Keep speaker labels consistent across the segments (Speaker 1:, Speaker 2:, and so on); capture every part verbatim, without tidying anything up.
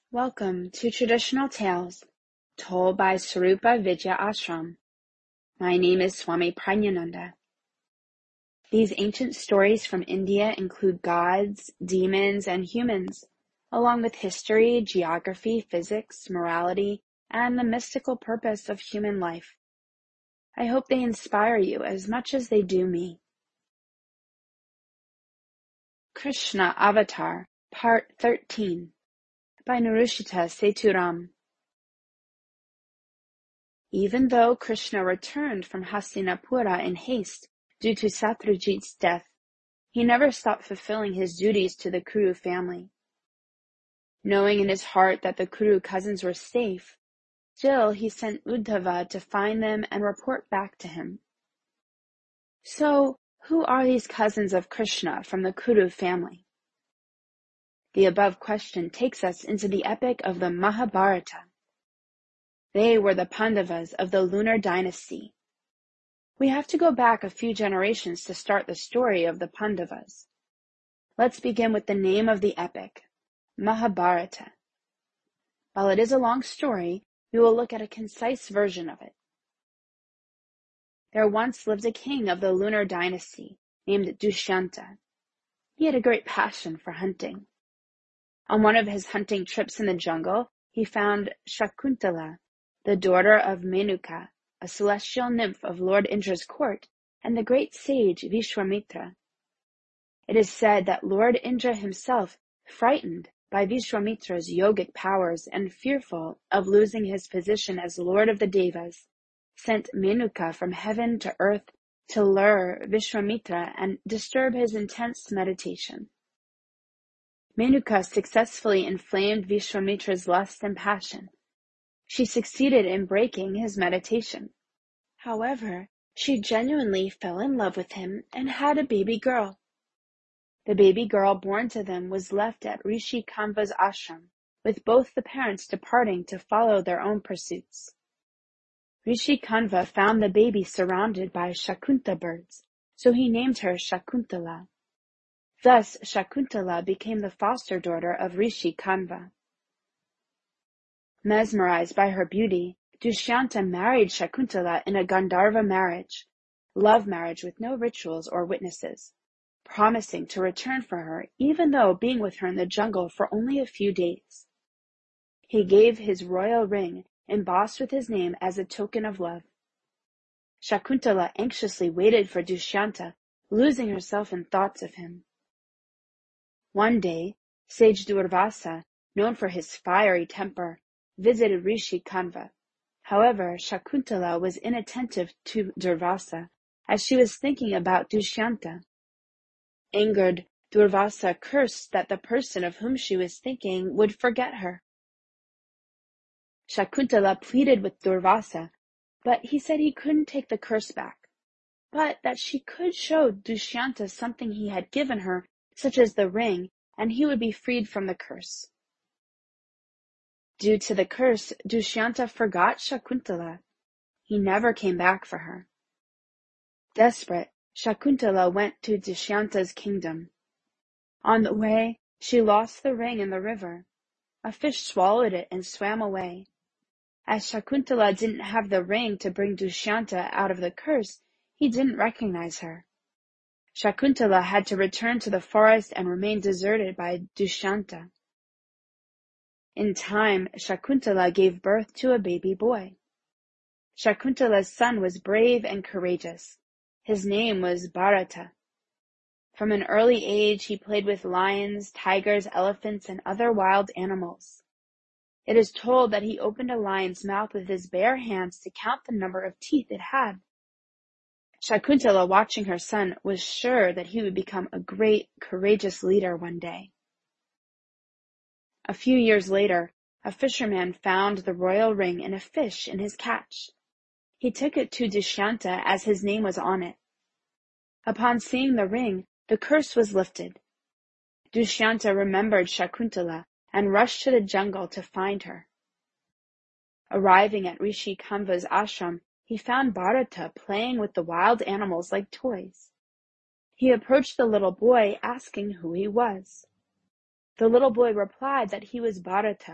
Speaker 1: Welcome to Traditional Tales, told by Sarupa Vidya Ashram. My name is Swami Prajnananda. These ancient stories from India include gods, demons, and humans, along with history, geography, physics, morality, and the mystical purpose of human life. I hope they inspire you as much as they do me. Krishna Avatar, Part thirteen, by Narushita Seturam. Even though Krishna returned from Hastinapura in haste due to Satyajit's death, he never stopped fulfilling his duties to the Kuru family. Knowing in his heart that the Kuru cousins were safe, still he sent Uddhava to find them and report back to him. So, who are these cousins of Krishna from the Kuru family? The above question takes us into the epic of the Mahabharata. They were the Pandavas of the lunar dynasty. We have to go back a few generations to start the story of the Pandavas. Let's begin with the name of the epic, Mahabharata. While it is a long story, we will look at a concise version of it. There once lived a king of the lunar dynasty named Dushyanta. He had a great passion for hunting. On one of his hunting trips in the jungle, he found Shakuntala, the daughter of Menuka, a celestial nymph of Lord Indra's court, and the great sage Vishwamitra. It is said that Lord Indra himself, frightened by Vishwamitra's yogic powers and fearful of losing his position as Lord of the Devas, sent Menuka from heaven to earth to lure Vishwamitra and disturb his intense meditation. Menuka successfully inflamed Vishwamitra's lust and passion. She succeeded in breaking his meditation. However, she genuinely fell in love with him and had a baby girl. The baby girl born to them was left at Rishi Kanva's ashram, with both the parents departing to follow their own pursuits. Rishi Kanva found the baby surrounded by Shakunta birds, so he named her Shakuntala. Thus, Shakuntala became the foster daughter of Rishi Kanva. Mesmerized by her beauty, Dushyanta married Shakuntala in a Gandharva marriage, love marriage with no rituals or witnesses, promising to return for her even though being with her in the jungle for only a few days. He gave his royal ring embossed with his name as a token of love. Shakuntala anxiously waited for Dushyanta, losing herself in thoughts of him. One day, sage Durvasa, known for his fiery temper, visited Rishi Kanva. However, Shakuntala was inattentive to Durvasa, as she was thinking about Dushyanta. Angered, Durvasa cursed that the person of whom she was thinking would forget her. Shakuntala pleaded with Durvasa, but he said he couldn't take the curse back, but that she could show Dushyanta something he had given her, such as the ring, and he would be freed from the curse. Due to the curse, Dushyanta forgot Shakuntala. He never came back for her. Desperate, Shakuntala went to Dushyanta's kingdom. On the way, she lost the ring in the river. A fish swallowed it and swam away. As Shakuntala didn't have the ring to bring Dushyanta out of the curse, he didn't recognize her. Shakuntala had to return to the forest and remain deserted by Dushyanta. In time, Shakuntala gave birth to a baby boy. Shakuntala's son was brave and courageous. His name was Bharata. From an early age, he played with lions, tigers, elephants, and other wild animals. It is told that he opened a lion's mouth with his bare hands to count the number of teeth it had. Shakuntala, watching her son, was sure that he would become a great, courageous leader one day. A few years later, a fisherman found the royal ring in a fish in his catch. He took it to Dushyanta as his name was on it. Upon seeing the ring, the curse was lifted. Dushyanta remembered Shakuntala and rushed to the jungle to find her. Arriving at Rishi Kanva's ashram, he found Bharata playing with the wild animals like toys. He approached the little boy, asking who he was. The little boy replied that he was Bharata,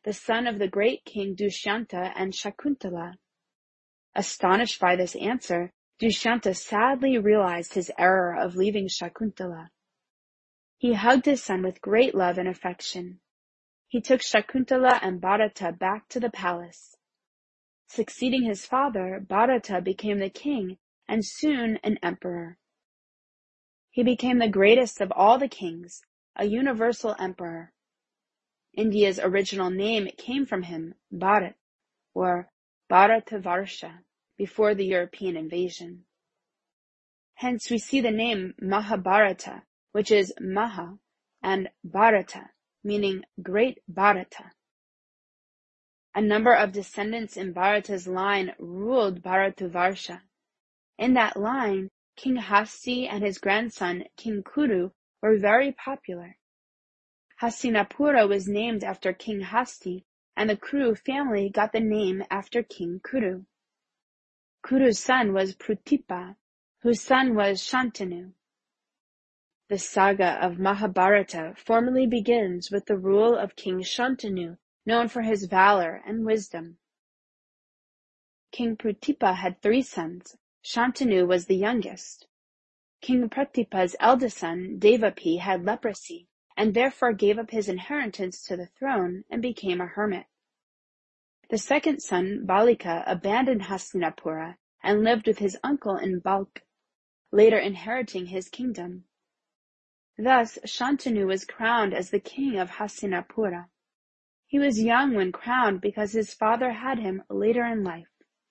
Speaker 1: the son of the great king Dushyanta and Shakuntala. Astonished by this answer, Dushyanta sadly realized his error of leaving Shakuntala. He hugged his son with great love and affection. He took Shakuntala and Bharata back to the palace. Succeeding his father, Bharata became the king and soon an emperor. He became the greatest of all the kings, a universal emperor. India's original name came from him, Bharat, or Bharatavarsha, before the European invasion. Hence we see the name Mahabharata, which is Maha, and Bharata, meaning Great Bharata. A number of descendants in Bharata's line ruled Bharatavarsha. In that line, King Hasti and his grandson, King Kuru, were very popular. Hastinapura was named after King Hasti, and the Kuru family got the name after King Kuru. Kuru's son was Prutipa, whose son was Shantanu. The saga of Mahabharata formally begins with the rule of King Shantanu, known for his valor and wisdom. King Prutipa had three sons. Shantanu was the youngest. King Pratipa's eldest son, Devapi, had leprosy, and therefore gave up his inheritance to the throne and became a hermit. The second son, Balika, abandoned Hastinapura and lived with his uncle in Balkh, later inheriting his kingdom. Thus, Shantanu was crowned as the king of Hastinapura. He was young when crowned because his father had him later in life.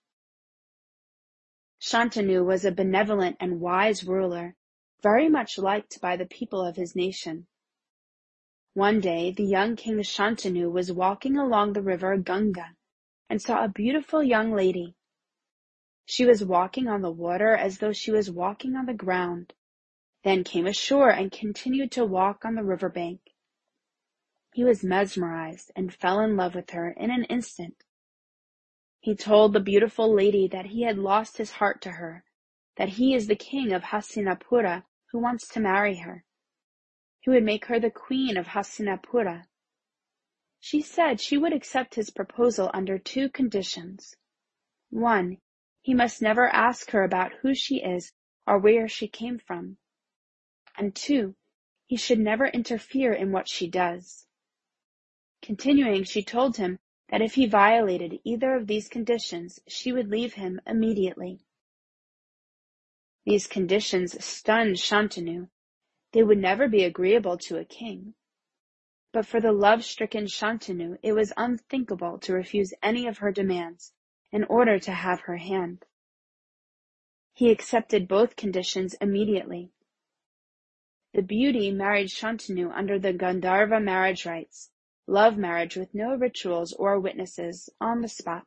Speaker 1: Shantanu was a benevolent and wise ruler, very much liked by the people of his nation. One day, the young king Shantanu was walking along the river Ganga and saw a beautiful young lady. She was walking on the water as though she was walking on the ground, then came ashore and continued to walk on the river bank. He was mesmerized and fell in love with her in an instant. He told the beautiful lady that he had lost his heart to her, that he is the king of Hastinapura who wants to marry her. He would make her the queen of Hastinapura. She said she would accept his proposal under two conditions. One, he must never ask her about who she is or where she came from. And two, he should never interfere in what she does. Continuing, she told him that if he violated either of these conditions, she would leave him immediately. These conditions stunned Shantanu. They would never be agreeable to a king. But for the love-stricken Shantanu, it was unthinkable to refuse any of her demands in order to have her hand. He accepted both conditions immediately. The beauty married Shantanu under the Gandharva marriage rites, love marriage with no rituals or witnesses, on the spot.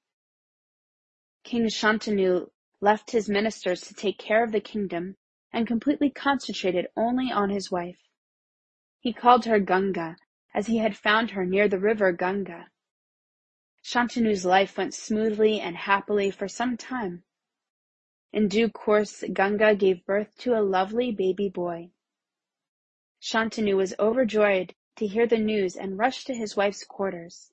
Speaker 1: King Shantanu left his ministers to take care of the kingdom and completely concentrated only on his wife. He called her Ganga, as he had found her near the river Ganga. Shantanu's life went smoothly and happily for some time. In due course, Ganga gave birth to a lovely baby boy. Shantanu was overjoyed to hear the news and rushed to his wife's quarters.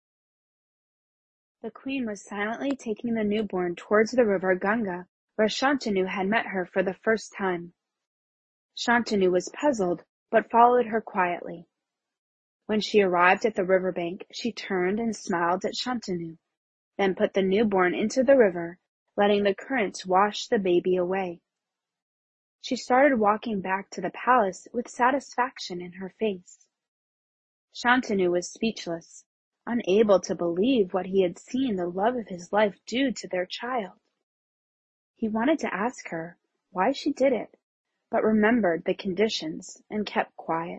Speaker 1: The queen was silently taking the newborn towards the river Ganga, where Shantanu had met her for the first time. Shantanu was puzzled, but followed her quietly. When she arrived at the river bank, she turned and smiled at Shantanu, then put the newborn into the river, letting the currents wash the baby away. She started walking back to the palace with satisfaction in her face. Shantanu was speechless, unable to believe what he had seen the love of his life do to their child. He wanted to ask her why she did it, but remembered the conditions and kept quiet.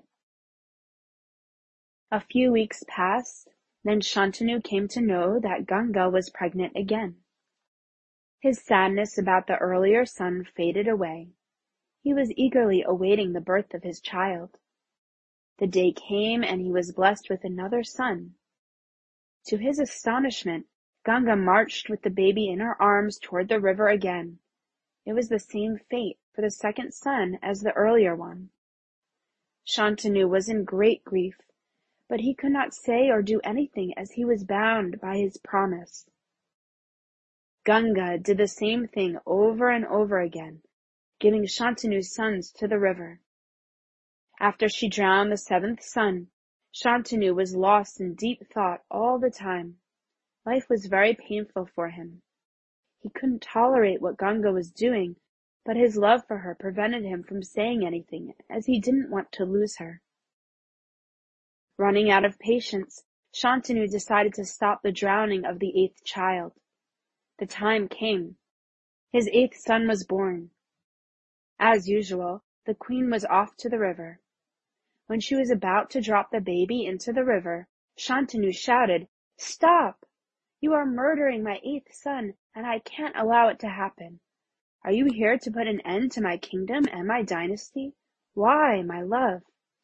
Speaker 1: A few weeks passed, then Shantanu came to know that Ganga was pregnant again. His sadness about the earlier son faded away. He was eagerly awaiting the birth of his child. The day came and he was blessed with another son. To his astonishment, Ganga marched with the baby in her arms toward the river again. It was the same fate for the second son as the earlier one. Shantanu was in great grief, but he could not say or do anything as he was bound by his promise. Ganga did the same thing over and over again, giving Shantanu's sons to the river. After she drowned the seventh son, Shantanu was lost in deep thought all the time. Life was very painful for him. He couldn't tolerate what Ganga was doing, but his love for her prevented him from saying anything, as he didn't want to lose her. Running out of patience, Shantanu decided to stop the drowning of the eighth child. The time came. His eighth son was born. As usual, the queen was off to the river. When she was about to drop the baby into the river, Shantanu shouted, "Stop! You are murdering my eighth son, and I can't allow it to happen. Are you here to put an end to my kingdom and my dynasty? Why, my love?"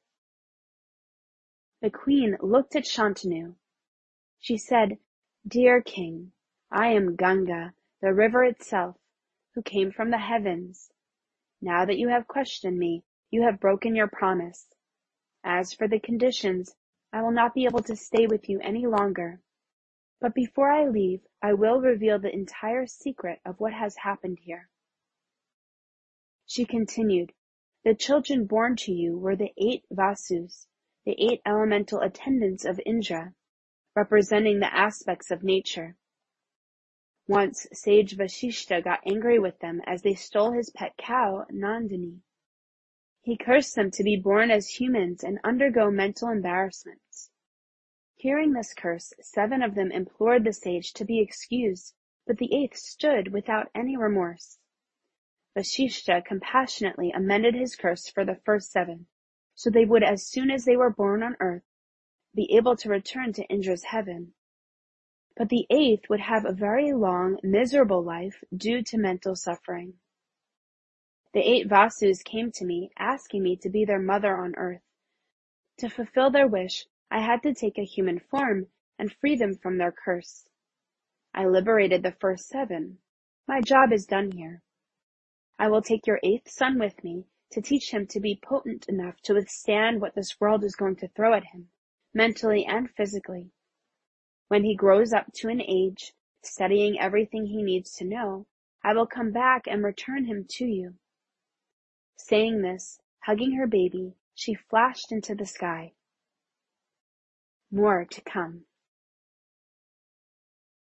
Speaker 1: The queen looked at Shantanu. She said, "Dear king, I am Ganga, the river itself, who came from the heavens. Now that you have questioned me, you have broken your promise. As for the conditions, I will not be able to stay with you any longer. But before I leave, I will reveal the entire secret of what has happened here." She continued, "The children born to you were the eight Vasus, the eight elemental attendants of Indra, representing the aspects of nature. Once sage Vasishta got angry with them as they stole his pet cow, Nandini. He cursed them to be born as humans and undergo mental embarrassments. Hearing this curse, seven of them implored the sage to be excused, but the eighth stood without any remorse. Vasishta compassionately amended his curse for the first seven, so they would, as soon as they were born on earth, be able to return to Indra's heaven. But the eighth would have a very long, miserable life due to mental suffering. The eight Vasus came to me, asking me to be their mother on earth. To fulfill their wish, I had to take a human form and free them from their curse. I liberated the first seven. My job is done here. I will take your eighth son with me to teach him to be potent enough to withstand what this world is going to throw at him, mentally and physically. When he grows up to an age, studying everything he needs to know, I will come back and return him to you." Saying this, hugging her baby, she flashed into the sky. More to come.